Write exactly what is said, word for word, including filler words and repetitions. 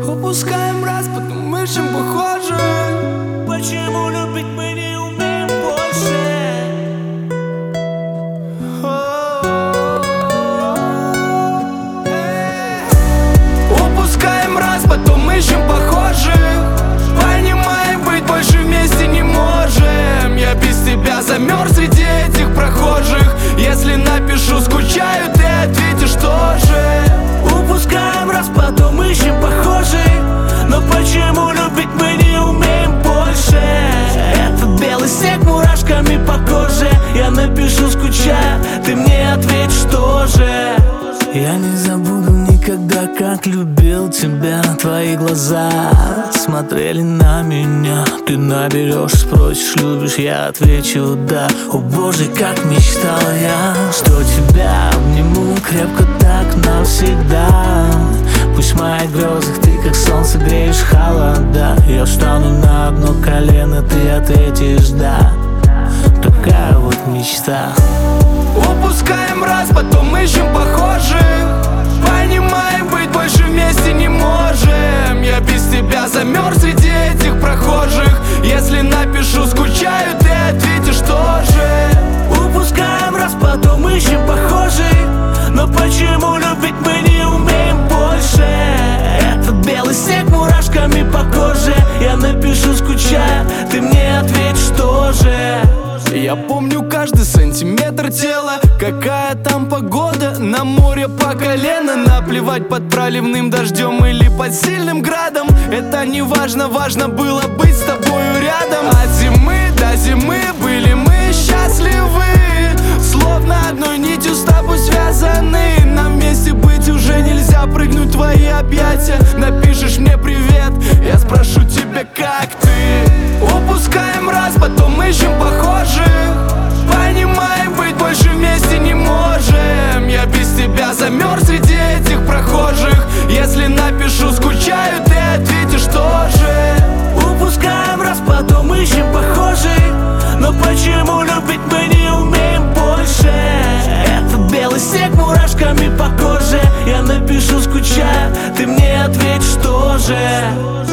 Упускаем раз, потом ищем похожих. Почему любить мы не умеем больше? Упускаем раз, потом ищем похожих. Понимаем, быть больше вместе не можем. Я без тебя замерз среди этих прохожих. Если напишу скучаю, ты ответишь тоже. Упускаем раз, потом ищем похожих. Но почему любить мы не умеем больше? Этот белый снег мурашками по коже. Я напишу скучая, ты мне ответишь тоже. Я не забуду никогда, как любил тебя. Твои глаза смотрели на меня. Ты наберешь, спросишь, любишь, я отвечу да. О боже, как мечтал я, что тебя обниму крепко так навсегда. Пусть в моих грезах ты как солнце греешь холода. Я встану на одно колено, ты ответишь да. Такая вот мечта. Упускаем раз, потом ищем похожих. Понимаем, быть больше вместе не можем. Я без тебя замерз среди этих прохожих. Если напишу скучаю, ты ответишь тоже. Упускаем раз, потом ищем похожих. Но почему любить мы не умеем больше? Этот белый снег мурашками по коже. Я напишу скучая, ты мне ответишь тоже. Я помню каждый сантиметр тела. Какая там погода, на море по колено. Наплевать под проливным дождем или под сильным градом. Это не важно, важно было быть с тобою рядом. От зимы до зимы были мы счастливы. Словно одной нитью с тобой связаны. Нам вместе быть уже нельзя, прыгнуть в твои объятия. Напишешь мне привет, я спрошу тебя, как ты. Упускаем раз, потом ищем похожих. Понимаем, быть больше вместе не можем. Я без тебя замерз среди этих прохожих. Если напишу скучаю, ты ответишь тоже. Упускаем раз, потом ищем похожих. Но почему любить мы не умеем больше? Этот белый снег мурашками по коже. Я напишу скучая, ты мне ответишь тоже.